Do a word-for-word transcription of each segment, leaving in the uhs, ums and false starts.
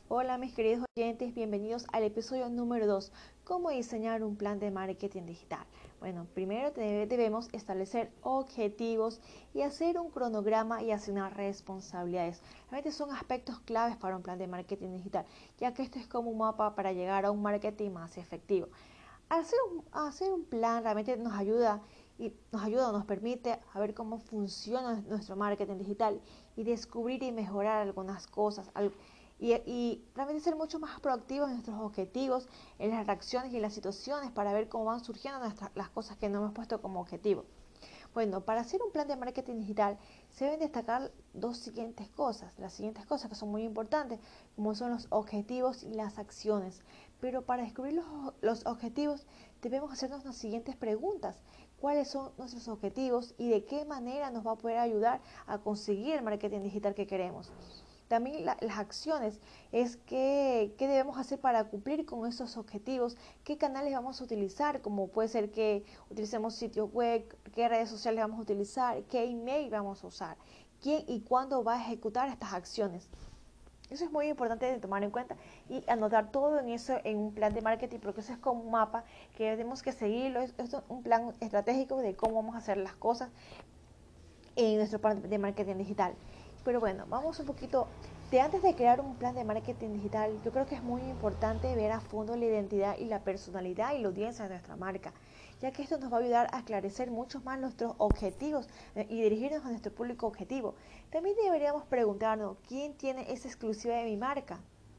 Hola mis queridos oyentes, bienvenidos al episodio número dos, cómo diseñar un plan de marketing digital. Bueno, primero debemos establecer objetivos y hacer un cronograma y asignar responsabilidades. Realmente son aspectos claves para un plan de marketing digital, ya que esto es como un mapa para llegar a un marketing más efectivo. Hacer un, hacer un plan realmente nos ayuda y nos ayuda o nos permite a ver cómo funciona nuestro marketing digital y descubrir y mejorar algunas cosas y, y realmente ser mucho más proactivos en nuestros objetivos, en las reacciones y en las situaciones para ver cómo van surgiendo nuestras, las cosas que nos hemos puesto como objetivo. Bueno, para hacer un plan de marketing digital se deben destacar dos siguientes cosas, las siguientes cosas que son muy importantes, como son los objetivos y las acciones. Pero para descubrir los, los objetivos debemos hacernos las siguientes preguntas. ¿Cuáles son nuestros objetivos y de qué manera nos va a poder ayudar a conseguir el marketing digital que queremos? También la, las acciones es qué, qué debemos hacer para cumplir con esos objetivos, qué canales vamos a utilizar, como puede ser que utilicemos sitios web, qué redes sociales vamos a utilizar, qué email vamos a usar, quién y cuándo va a ejecutar estas acciones. Eso es muy importante de tomar en cuenta y anotar todo en eso en un plan de marketing, porque eso es como un mapa que tenemos que seguirlo. Es, es un plan estratégico de cómo vamos a hacer las cosas en nuestro plan de marketing digital. Pero bueno, vamos un poquito de antes de crear un plan de marketing digital. Yo creo que es muy importante ver a fondo la identidad y la personalidad y la audiencia de nuestra marca, ya que esto nos va a ayudar a esclarecer mucho más nuestros objetivos y dirigirnos a nuestro público objetivo. También deberíamos preguntarnos, ¿quién tiene esa exclusiva de mi marca?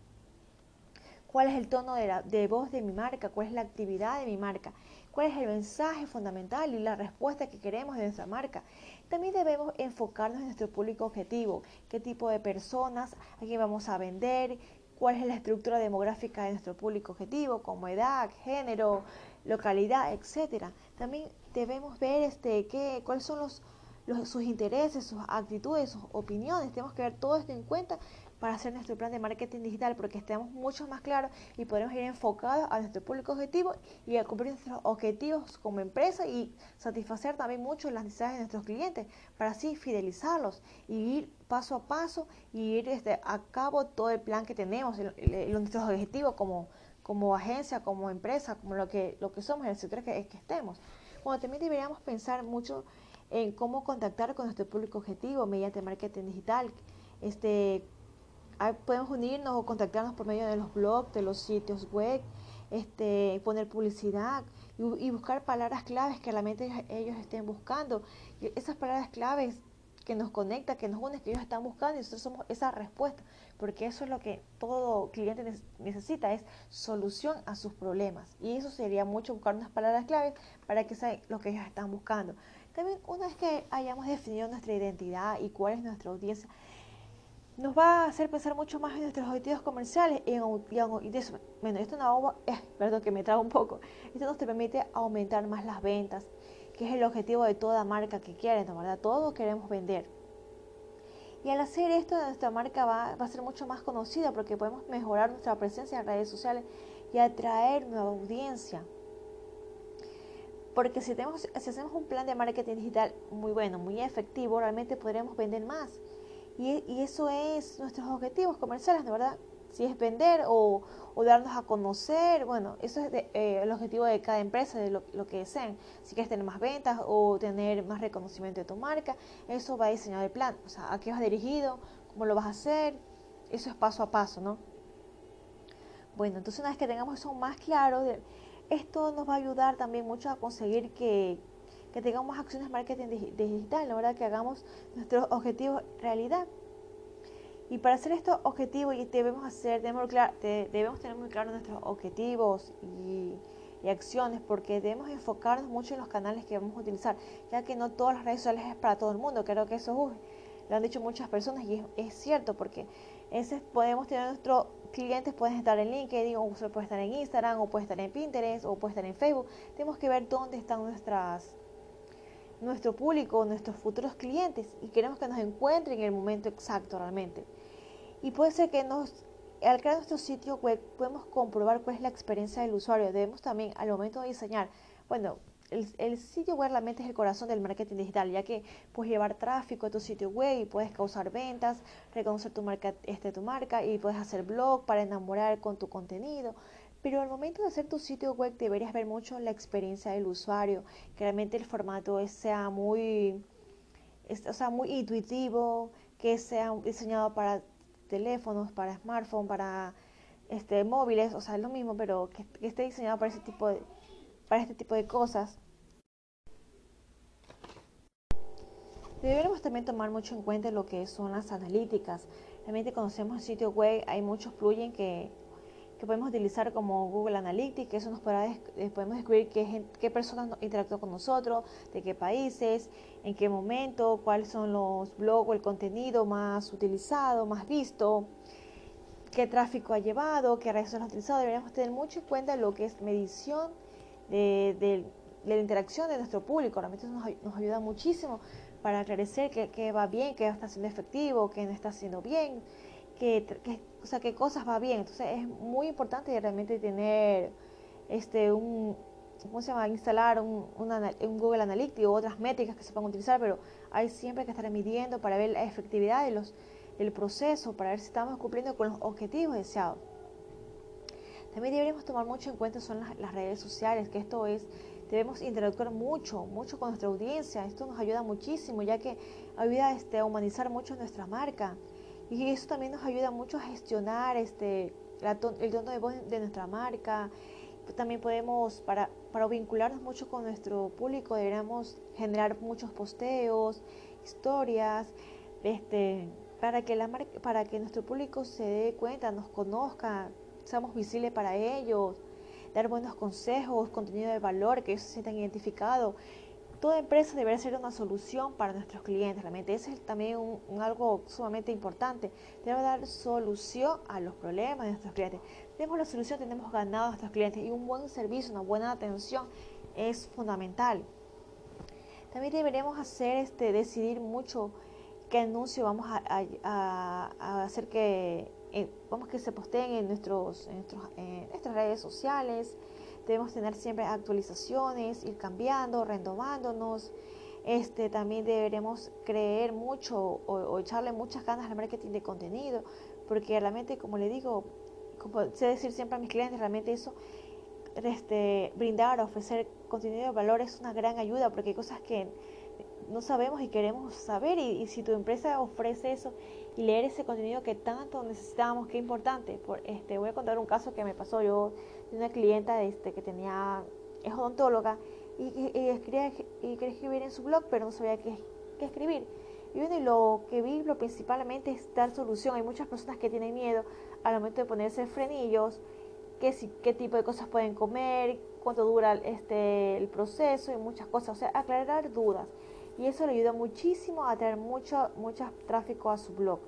¿Cuál es el tono de, la, de voz de mi marca? ¿Cuál es la actividad de mi marca? ¿Cuál es el mensaje fundamental y la respuesta que queremos de nuestra marca? También debemos enfocarnos en nuestro público objetivo, qué tipo de personas, a quién vamos a vender, cuál es la estructura demográfica de nuestro público objetivo, como edad, género, localidad, etcétera. También debemos ver este, qué, cuáles son los, los, sus intereses, sus actitudes, sus opiniones. Tenemos que ver todo esto en cuenta para hacer nuestro plan de marketing digital, porque estemos mucho más claros y podremos ir enfocados a nuestro público objetivo y a cumplir nuestros objetivos como empresa y satisfacer también mucho las necesidades de nuestros clientes para así fidelizarlos y ir paso a paso y ir este, a cabo todo el plan que tenemos, el, el, el, nuestros objetivos como, como agencia, como empresa, como lo que, lo que somos en el sector que, que estemos. Bueno, también deberíamos pensar mucho en cómo contactar con nuestro público objetivo mediante marketing digital. Este, podemos unirnos o contactarnos por medio de los blogs, de los sitios web, este, poner publicidad y, y buscar palabras claves que realmente ellos estén buscando. Y esas palabras claves que nos conectan, que nos unen, que ellos están buscando y nosotros somos esa respuesta, porque eso es lo que todo cliente necesita, es solución a sus problemas. Y eso sería mucho buscar unas palabras claves para que sea lo que ellos están buscando. También una vez que hayamos definido nuestra identidad y cuál es nuestra audiencia, nos va a hacer pensar mucho más en nuestros objetivos comerciales y, en, y, en, y de eso, bueno, esto no, eh, perdón que me trago un poco, esto nos permite aumentar más las ventas, que es el objetivo de toda marca que quiere, ¿no? ¿Verdad? Todos queremos vender. Y al hacer esto, nuestra marca va, va a ser mucho más conocida porque podemos mejorar nuestra presencia en redes sociales y atraer nueva audiencia. Porque si, tenemos, si hacemos un plan de marketing digital muy bueno, muy efectivo, realmente podremos vender más. Y, y eso es nuestros objetivos comerciales, ¿no? ¿Verdad? Si es vender o, o darnos a conocer, bueno, eso es de, eh, el objetivo de cada empresa, de lo, lo que deseen. Si quieres tener más ventas o tener más reconocimiento de tu marca, eso va a diseñar el plan. O sea, a qué vas dirigido, cómo lo vas a hacer, eso es paso a paso, ¿no? Bueno, entonces una vez que tengamos eso más claro, esto nos va a ayudar también mucho a conseguir que, que tengamos acciones de marketing digital, la verdad, que hagamos nuestros objetivos realidad. Y para hacer estos objetivos debemos hacer, debemos, debemos tener muy claros nuestros objetivos y, y acciones, porque debemos enfocarnos mucho en los canales que vamos a utilizar, ya que no todas las redes sociales es para todo el mundo. Creo que eso uy, lo han dicho muchas personas y es, es cierto, porque ese podemos tener nuestros clientes, pueden estar en LinkedIn, o puede estar en Instagram, o puede estar en Pinterest, o puede estar en Facebook. Tenemos que ver dónde están nuestras nuestro público, nuestros futuros clientes, y queremos que nos encuentren en el momento exacto realmente. Y puede ser que nos, al crear nuestro sitio web podemos comprobar cuál es la experiencia del usuario. Debemos también, al momento de diseñar, bueno, el, el sitio web realmente es el corazón del marketing digital, ya que puedes llevar tráfico a tu sitio web y puedes causar ventas, reconocer tu marca, este, tu marca y puedes hacer blog para enamorar con tu contenido. Pero al momento de hacer tu sitio web deberías ver mucho la experiencia del usuario, que realmente el formato sea muy, o sea, muy intuitivo, que sea diseñado para teléfonos, para smartphones, para este, móviles, o sea, es lo mismo, pero que, que esté diseñado para ese tipo de, para este tipo de cosas. Deberíamos también tomar mucho en cuenta lo que son las analíticas. Realmente cuando hacemos el sitio web hay muchos plugins que, que podemos utilizar como Google Analytics, que eso nos podrá des podemos descubrir qué, qué personas interactúan con nosotros, de qué países, en qué momento, cuáles son los blogs o el contenido más utilizado, más visto, qué tráfico ha llevado, qué redes sociales ha utilizado. Deberíamos tener mucho en cuenta lo que es medición de, de, de la interacción de nuestro público. Realmente eso nos, nos ayuda muchísimo para aclarecer qué, qué va bien, qué está siendo efectivo, qué no está haciendo bien, qué, qué, o sea, qué cosas va bien. Entonces es muy importante realmente tener este un ¿cómo se llama? Instalar un, una, un Google Analytics o otras métricas que se puedan utilizar, pero hay siempre que estar midiendo para ver la efectividad de los, del proceso, para ver si estamos cumpliendo con los objetivos deseados. También deberíamos tomar mucho en cuenta son las, las redes sociales, que esto es, debemos interactuar mucho, mucho con nuestra audiencia. Esto nos ayuda muchísimo, ya que ayuda este, a humanizar mucho nuestra marca. Y eso también nos ayuda mucho a gestionar este, la ton, el tono de voz de nuestra marca. También podemos, para, para vincularnos mucho con nuestro público, deberíamos generar muchos posteos, historias, este, para que, la marca, para que nuestro público se dé cuenta, nos conozca, seamos visibles para ellos, dar buenos consejos, contenido de valor, que ellos se sientan identificados. Toda empresa debería ser una solución para nuestros clientes. Realmente ese es también un, un algo sumamente importante. Debemos dar solución a los problemas de nuestros clientes. Tenemos la solución, tenemos ganado a nuestros clientes y un buen servicio, una buena atención es fundamental. También deberíamos hacer, este, decidir mucho qué anuncio vamos a, a, a hacer que, eh, vamos que se posteen en, nuestros, en, nuestros, en nuestras redes sociales. Debemos tener siempre actualizaciones, ir cambiando, renovándonos. Este, también deberemos creer mucho o, o echarle muchas ganas al marketing de contenido, porque realmente, como le digo, como sé decir siempre a mis clientes, realmente eso, este, brindar, ofrecer contenido de valor es una gran ayuda, porque hay cosas que no sabemos y queremos saber, y, y si tu empresa ofrece eso y leer ese contenido que tanto necesitamos, qué importante. Por, este, voy a contar un caso que me pasó yo de una clienta este, que tenía, es odontóloga y, y, y, quería, y quería escribir en su blog, pero no sabía qué, qué escribir. Y bueno, y lo que vi lo principalmente es dar solución. Hay muchas personas que tienen miedo al momento de ponerse frenillos, qué, qué tipo de cosas pueden comer, cuánto dura este, el proceso y muchas cosas. O sea, aclarar dudas. Y eso le ayuda muchísimo a traer mucho, mucho tráfico a su blog.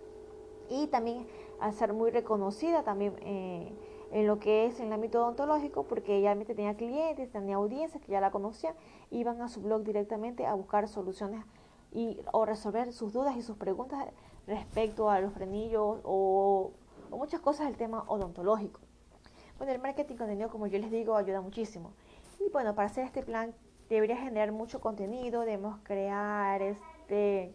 Y también a ser muy reconocida también eh, en lo que es en el ámbito odontológico, porque ella tenía clientes, tenía audiencias que ya la conocían, iban a su blog directamente a buscar soluciones y, o resolver sus dudas y sus preguntas respecto a los frenillos o, o muchas cosas del tema odontológico. Bueno, el marketing contenido, como yo les digo, ayuda muchísimo. Y bueno, para hacer este plan debería generar mucho contenido, debemos crear este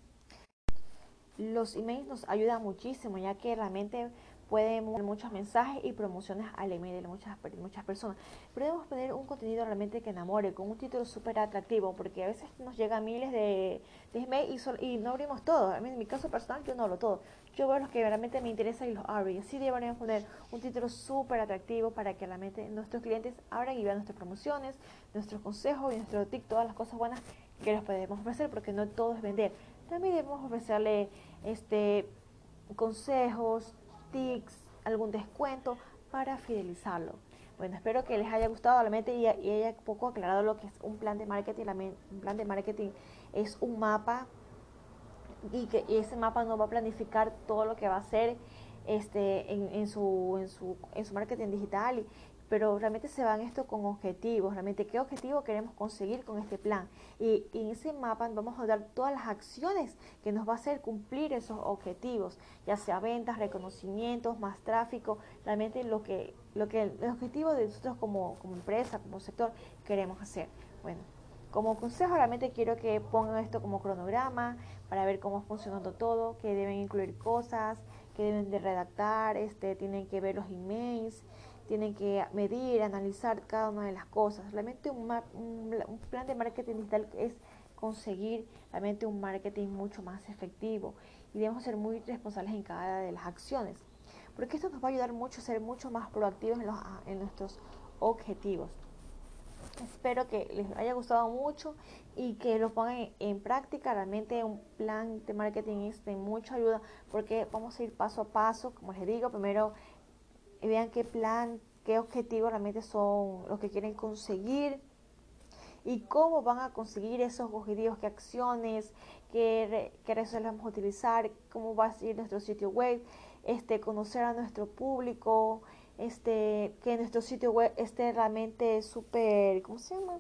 los emails nos ayudan muchísimo, ya que realmente pueden dar muchos mensajes y promociones al email de muchas, muchas personas. Pero debemos poner un contenido realmente que enamore, con un título súper atractivo, porque a veces nos llegan miles de, de emails y, sol, y no abrimos todo. A mí, en mi caso personal, yo no abro todo. Yo veo los que realmente me interesan y los abro. Y así deberíamos poner un título súper atractivo para que realmente nuestros clientes abran y vean nuestras promociones, nuestros consejos y nuestro tip, todas las cosas buenas que les podemos ofrecer, porque no todo es vender. También debemos ofrecerle este, consejos, tips, algún descuento para fidelizarlo. Bueno, espero que les haya gustado realmente y, y haya poco aclarado lo que es un plan de marketing. Un plan de marketing es un mapa y que y ese mapa nos va a planificar todo lo que va a hacer este, en, en, su, en, su, en su marketing digital. Y, pero realmente se van esto con objetivos, realmente qué objetivo queremos conseguir con este plan. Y, y en ese mapa vamos a dar todas las acciones que nos va a hacer cumplir esos objetivos, ya sea ventas, reconocimientos, más tráfico, realmente lo que, lo que el objetivo de nosotros como, como empresa, como sector, queremos hacer. Bueno, como consejo realmente quiero que pongan esto como cronograma para ver cómo está funcionando todo, que deben incluir cosas, que deben de redactar, este, tienen que ver los emails, tienen que medir, analizar cada una de las cosas. Realmente un, un, un plan de marketing digital es conseguir realmente un marketing mucho más efectivo y debemos ser muy responsables en cada una de las acciones, porque esto nos va a ayudar mucho a ser mucho más proactivos en, los, en nuestros objetivos. Espero que les haya gustado mucho y que lo pongan en, en práctica. Realmente un plan de marketing es de mucha ayuda porque vamos a ir paso a paso, como les digo, primero vean qué plan, qué objetivos realmente son los que quieren conseguir y cómo van a conseguir esos objetivos, qué acciones, qué, qué redes sociales vamos a utilizar, cómo va a ser nuestro sitio web, este, conocer a nuestro público, este, que nuestro sitio web esté realmente súper, ¿cómo se llama?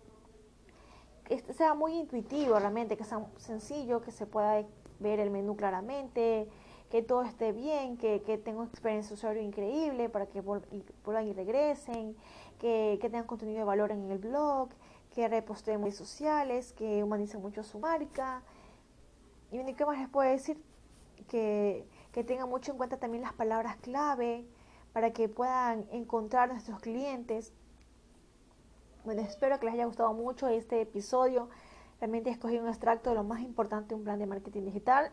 Que sea muy intuitivo realmente, que sea sencillo, que se pueda ver el menú claramente, que todo esté bien, que, que tenga una experiencia de usuario increíble para que vuelvan y regresen, que, que tengan contenido de valor en el blog, que reposteen redes sociales, que humanicen mucho su marca. Y ¿qué más les puedo decir? Que, que tengan mucho en cuenta también las palabras clave para que puedan encontrar a nuestros clientes. Bueno, espero que les haya gustado mucho este episodio. Realmente escogí un extracto de lo más importante de un plan de marketing digital.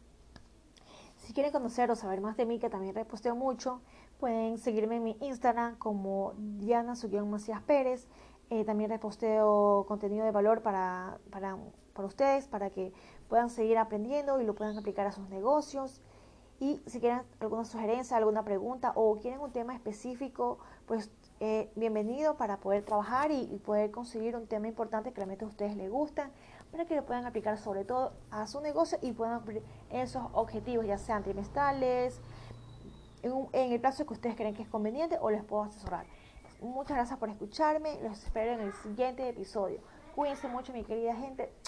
Si quieren conocer o saber más de mí, que también reposteo mucho, pueden seguirme en mi Instagram como Diana Macías Pérez. Eh, también reposteo contenido de valor para, para, para ustedes, para que puedan seguir aprendiendo y lo puedan aplicar a sus negocios. Y si quieren alguna sugerencia, alguna pregunta o quieren un tema específico, pues eh, bienvenido para poder trabajar y, y poder conseguir un tema importante que realmente a ustedes les gustan, para que lo puedan aplicar sobre todo a su negocio y puedan cumplir esos objetivos, ya sean trimestrales, en, un, en el plazo que ustedes creen que es conveniente o les puedo asesorar. Muchas gracias por escucharme, los espero en el siguiente episodio. Cuídense mucho, mi querida gente.